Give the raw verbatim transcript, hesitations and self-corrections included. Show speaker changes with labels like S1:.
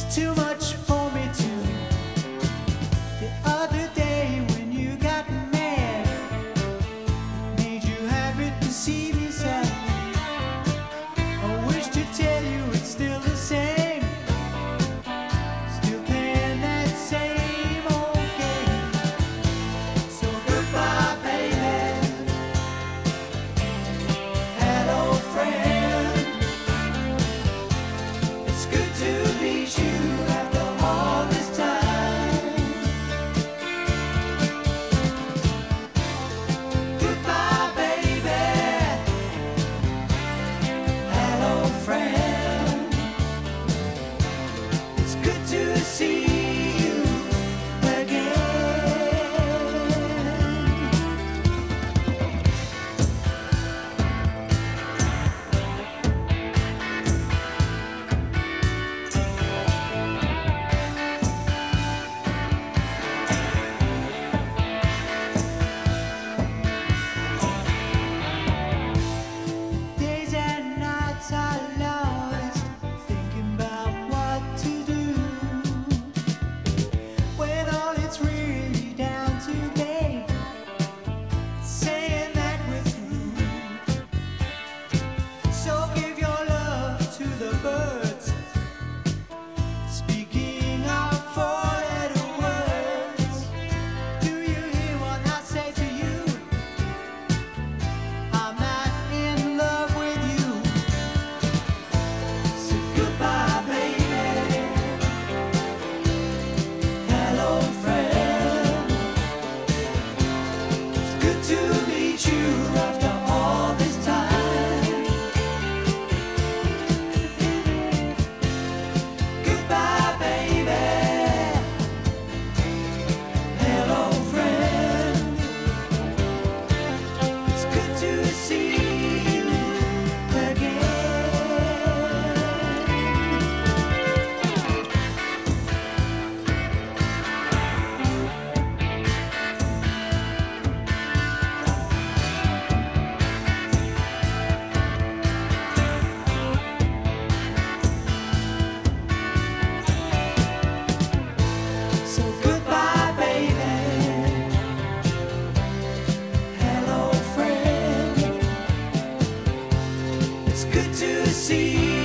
S1: too much for me to. The other day when you got mad, made you happy to see me sad. I wish to tell you it's still the same, still playing that same old game. So goodbye, baby. Hello, friend. It's good to meet you after all this time. Goodbye, baby. Hello, friend. It's good to see you again. Days and nights are lost, thinking about what to do, when all it's really down to, babe, saying that we're through. So give your love to the birds, speaking our four-letter words. Do you hear what I say to you? I'm not in love with you. So goodbye, baby. Hello, friend. It's good to meet you after all this time. Goodbye, baby. Hello, friend. It's good to see you again. So goodbye, baby. Hello, friend. It's good to see